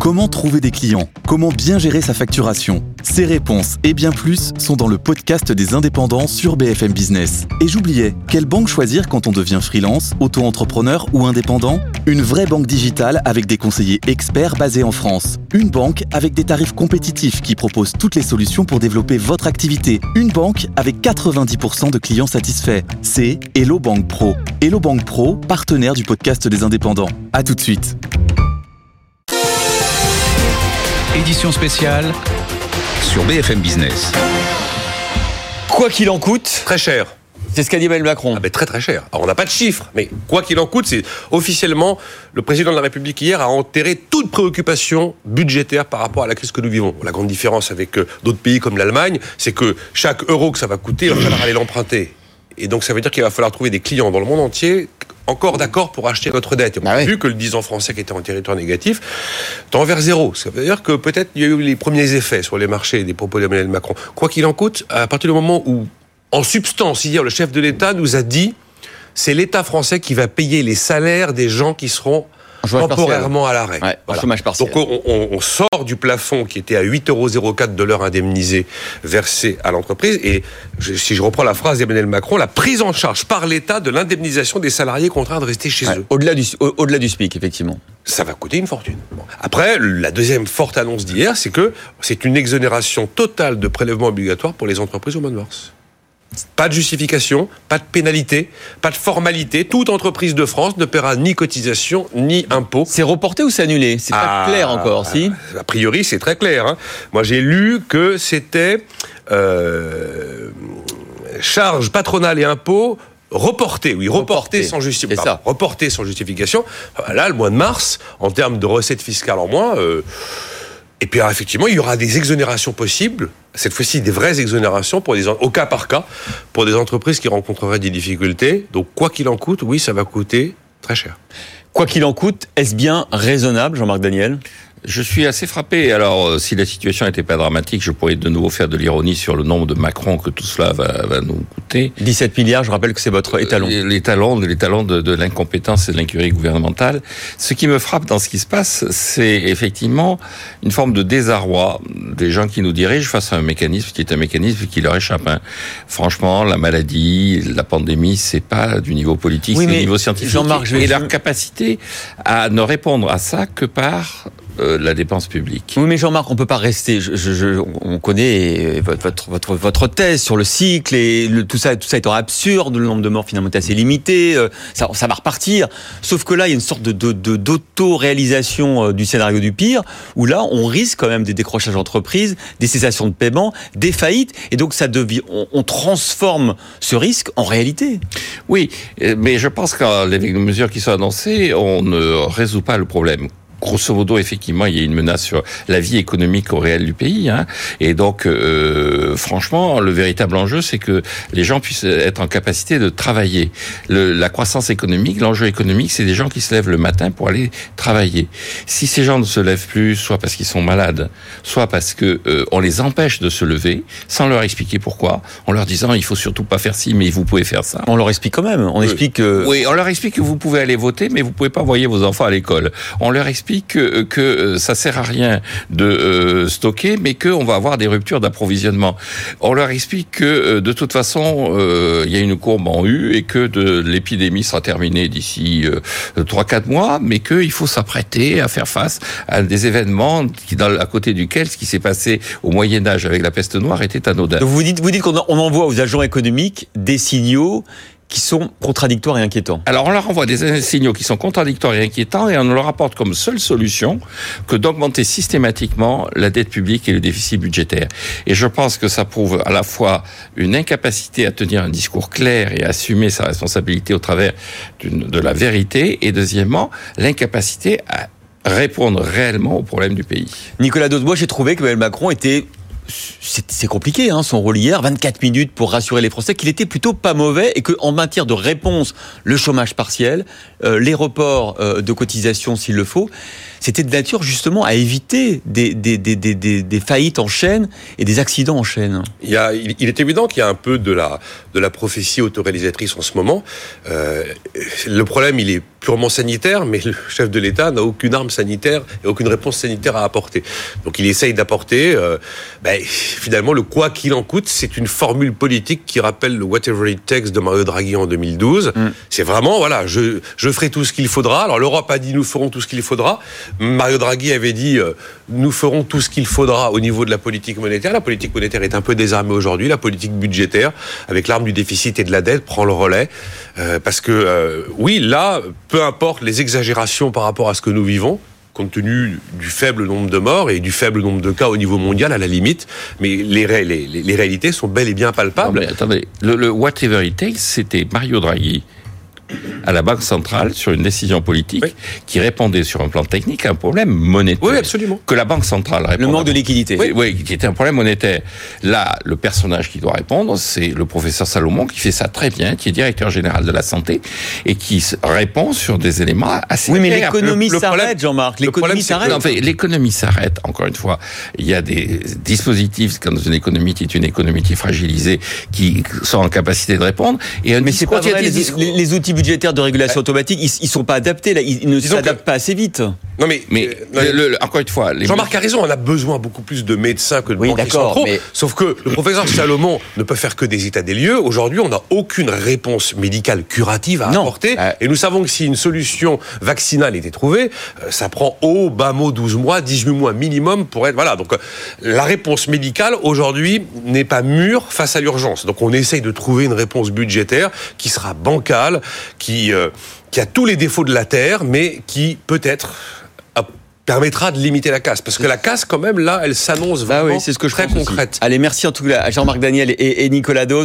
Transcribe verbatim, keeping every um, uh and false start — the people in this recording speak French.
Comment trouver des clients ? Comment bien gérer sa facturation ? Ces réponses et bien plus sont dans le podcast des indépendants sur B F M Business. Et j'oubliais, quelle banque choisir quand on devient freelance, auto-entrepreneur ou indépendant ? Une vraie banque digitale avec des conseillers experts basés en France. Une banque avec des tarifs compétitifs qui propose toutes les solutions pour développer votre activité. Une banque avec quatre-vingt-dix pour cent de clients satisfaits. C'est Hello Bank Pro. Hello Bank Pro, partenaire du podcast des indépendants. À tout de suite. Édition spéciale sur B F M Business. Quoi qu'il en coûte, très cher. C'est ce qu'a dit Emmanuel Macron. Ah ben très très cher. Alors on n'a pas de chiffres, mais quoi qu'il en coûte, c'est officiellement le président de la République hier a enterré toute préoccupation budgétaire par rapport à la crise que nous vivons. La grande différence avec euh, d'autres pays comme l'Allemagne, c'est que chaque euro que ça va coûter, il va falloir aller l'emprunter. Et donc ça veut dire qu'il va falloir trouver des clients dans le monde entier encore d'accord pour acheter notre dette. Et on a ah ouais. vu que le dix ans français qui était en territoire négatif tend vers zéro. Ça veut dire que peut-être il y a eu les premiers effets sur les marchés des propos d'Emmanuel Macron. Quoi qu'il en coûte, à partir du moment où, en substance, hier, le chef de l'État nous a dit c'est l'État français qui va payer les salaires des gens qui seront temporairement à l'arrêt. Ouais, voilà. Chômage partiel. Donc on, on, on sort du plafond qui était à huit euros zéro quatre de l'heure indemnisé versé à l'entreprise. Et je, si je reprends la phrase d'Emmanuel Macron, la prise en charge par l'État de l'indemnisation des salariés contraints de rester chez ouais, eux. Au-delà du, au, au-delà du SMIC, effectivement. Ça va coûter une fortune. Bon. Après, la deuxième forte annonce d'hier, c'est que c'est une exonération totale de prélèvements obligatoires pour les entreprises au mois de mars. Pas de justification, pas de pénalité, pas de formalité. Toute entreprise de France ne paiera ni cotisation ni impôt. C'est reporté ou c'est annulé ? C'est pas ah, clair encore, si ? A priori, c'est très clair. Hein. Moi, j'ai lu que c'était euh, charges patronales et impôts reportés. Oui, reportés reporté, sans justification. Reportés sans justification. Là, le mois de mars, en termes de recettes fiscales en moins. Euh, Et puis, alors, effectivement, il y aura des exonérations possibles, cette fois-ci des vraies exonérations, pour des, au cas par cas, pour des entreprises qui rencontreraient des difficultés. Donc, quoi qu'il en coûte, oui, ça va coûter très cher. Quoi qu'il en coûte, est-ce bien raisonnable, Jean-Marc Daniel ? Je suis assez frappé. Alors, si la situation n'était pas dramatique, je pourrais de nouveau faire de l'ironie sur le nombre de Macron que tout cela va, va nous coûter. dix-sept milliards, je rappelle que c'est votre étalon. Euh, l'étalon, l'étalon de, de l'incompétence et de l'incurie gouvernementale. Ce qui me frappe dans ce qui se passe, c'est effectivement une forme de désarroi des gens qui nous dirigent face à un mécanisme qui est un mécanisme qui leur échappe. Hein. Franchement, la maladie, la pandémie, c'est pas du niveau politique, oui, c'est du niveau scientifique. Jean-Marc, je vais... Et leur capacité à ne répondre à ça que par Euh, la dépense publique. Oui, mais Jean-Marc, on peut pas rester. Je, je, je, on connaît votre votre votre thèse sur le cycle et le, tout ça, tout ça étant absurde. Le nombre de morts finalement est assez limité. Euh, ça, ça va repartir. Sauf que là, il y a une sorte de, de, de d'auto-réalisation du scénario du pire, où là, on risque quand même des décrochages d'entreprises, des cessations de paiement, des faillites, et donc ça devient, on, on transforme ce risque en réalité. Oui, mais je pense qu'avec les mesures qui sont annoncées, on ne résout pas le problème. Grosso modo, effectivement, il y a une menace sur la vie économique au réel du pays, hein. Et donc, euh, franchement, le véritable enjeu, c'est que les gens puissent être en capacité de travailler. Le, la croissance économique, l'enjeu économique, c'est des gens qui se lèvent le matin pour aller travailler. Si ces gens ne se lèvent plus, soit parce qu'ils sont malades, soit parce que euh, on les empêche de se lever, sans leur expliquer pourquoi, en leur disant il faut surtout pas faire ci, mais vous pouvez faire ça. On leur explique quand même. On oui. explique. Que... Oui, on leur explique que vous pouvez aller voter, mais vous pouvez pas envoyer vos enfants à l'école. On leur explique Que, que ça sert à rien de euh, stocker, mais qu'on va avoir des ruptures d'approvisionnement. On leur explique que euh, de toute façon, euh, il y a une courbe en U et que de, l'épidémie sera terminée d'ici euh, trois quatre mois, mais qu'il faut s'apprêter à faire face à des événements qui, dans, à côté duquel ce qui s'est passé au Moyen-Âge avec la peste noire était anodin. Donc vous dites, vous dites qu'on on envoie aux agents économiques des signaux qui sont contradictoires et inquiétants. Alors on leur envoie des signaux qui sont contradictoires et inquiétants et on leur apporte comme seule solution que d'augmenter systématiquement la dette publique et le déficit budgétaire. Et je pense que ça prouve à la fois une incapacité à tenir un discours clair et à assumer sa responsabilité au travers d'une, de la vérité, et deuxièmement, l'incapacité à répondre réellement aux problèmes du pays. Nicolas Dose, moi j'ai trouvé que Emmanuel Macron était... C'est, c'est compliqué, hein, son rôle hier, vingt-quatre minutes pour rassurer les Français, qu'il était plutôt pas mauvais et qu'en matière de réponse, le chômage partiel, euh, les reports euh, de cotisation s'il le faut, c'était de nature justement à éviter des, des, des, des, des, des faillites en chaîne et des accidents en chaîne. Il, y a, il, il est évident qu'il y a un peu de la, de la prophétie autoréalisatrice en ce moment. Euh, le problème, il est purement sanitaire, mais le chef de l'État n'a aucune arme sanitaire et aucune réponse sanitaire à apporter. Donc il essaye d'apporter, euh, ben, finalement, le quoi qu'il en coûte, c'est une formule politique qui rappelle le whatever it takes de Mario Draghi en deux mille douze. Mm. C'est vraiment, voilà, je, je ferai tout ce qu'il faudra. Alors l'Europe a dit nous ferons tout ce qu'il faudra. Mario Draghi avait dit euh, nous ferons tout ce qu'il faudra au niveau de la politique monétaire. La politique monétaire est un peu désarmée aujourd'hui. La politique budgétaire, avec l'arme du déficit et de la dette, prend le relais. Euh, parce que, euh, oui, là, peu importe les exagérations par rapport à ce que nous vivons, compte tenu du faible nombre de morts et du faible nombre de cas au niveau mondial, à la limite, mais les, ré- les, les, les réalités sont bel et bien palpables. Non mais attendez, le, le whatever it takes, c'était Mario Draghi à la Banque centrale sur une décision politique oui. qui répondait sur un plan technique à un problème monétaire. Oui, absolument. Que la Banque centrale répond. Le manque de liquidité. Oui, oui, qui était un problème monétaire. Là, le personnage qui doit répondre, c'est le professeur Salomon qui fait ça très bien, qui est directeur général de la santé et qui répond sur des éléments assez Oui, mais clairs. l'économie le, le s'arrête, problème, Jean-Marc. L'économie s'arrête. Non, fait, l'économie s'arrête, encore une fois. Il y a des dispositifs, dans une économie qui est une économie qui est fragilisée, qui sont en capacité de répondre. Et un mais c'est pas vrai, les, discours... les, les outils budgétaires de régulation automatique, ils, ils sont pas adaptés, là. Ils, ils ne Disons s'adaptent que... pas assez vite. Non, mais, mais euh, le, le, encore une fois, les Jean-Marc a raison, on a besoin beaucoup plus de médecins que de oui, banquiers d'accord, centraux. mais... Sauf que le professeur Salomon ne peut faire que des états des lieux. Aujourd'hui, on n'a aucune réponse médicale curative à non. apporter. Euh... Et nous savons que si une solution vaccinale était trouvée, ça prend au bas mot douze mois, dix-huit mois minimum pour être... Voilà, donc la réponse médicale, aujourd'hui, n'est pas mûre face à l'urgence. Donc on essaye de trouver une réponse budgétaire qui sera bancale, qui... Euh, qui a tous les défauts de la Terre, mais qui, peut-être, permettra de limiter la casse. Parce que la casse, quand même, là, elle s'annonce vraiment ah oui, c'est ce que je très concrète. Aussi. Allez, merci en tout cas à Jean-Marc Daniel et, et Nicolas Dose.